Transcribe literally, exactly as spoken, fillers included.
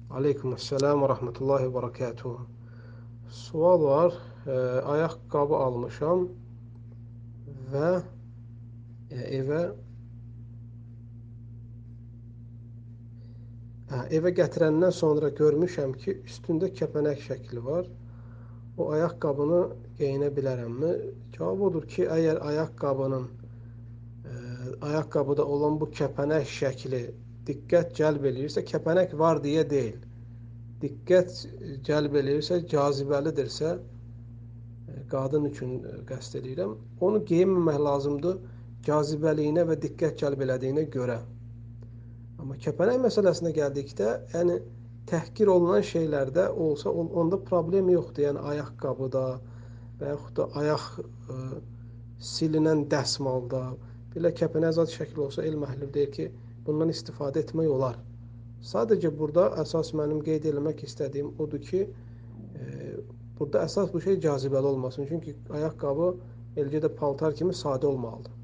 Aleykümselam ve rahmetullahi ve berekatuhu. Sual var. E, ayakkabı almışam ve e, eve hə, evə gətirəndən sonra görmüşəm ki, üstündə kəpənək şəkli var. O ayaqqabını geyinə bilərəmmi? Cavab odur ki, əgər ayaqqabının e, ayaqqabıda olan bu kəpənək şəkli diqqət cəlb eləyirsə, kəpənək var deyə deyil. Diqqət cəlb eləyirsə, cazibəlidirsə, qadın üçün qəsd edirəm. Onu geyinməmək lazımdır cazibəliyinə və diqqət cəlb elədiyinə görə. Amma kəpənək məsələsinə gəldikdə, yəni təhqir olunan şeylərdə olsa onda problem yoxdur. Yəni ayaqqabıda və yaxud da ayaq ə, silinən dəsmalda belə kəpənək zad şəkli olsa elm əhli deyir ki, bundan istifadə etmək olar. Sadəcə burada əsas mənim qeyd etmək istədiyim odur ki, e, burada əsas bu şey cazibəli olmasın. Çünki ayaqqabı eləcə də paltar kimi sadə olmalıdır.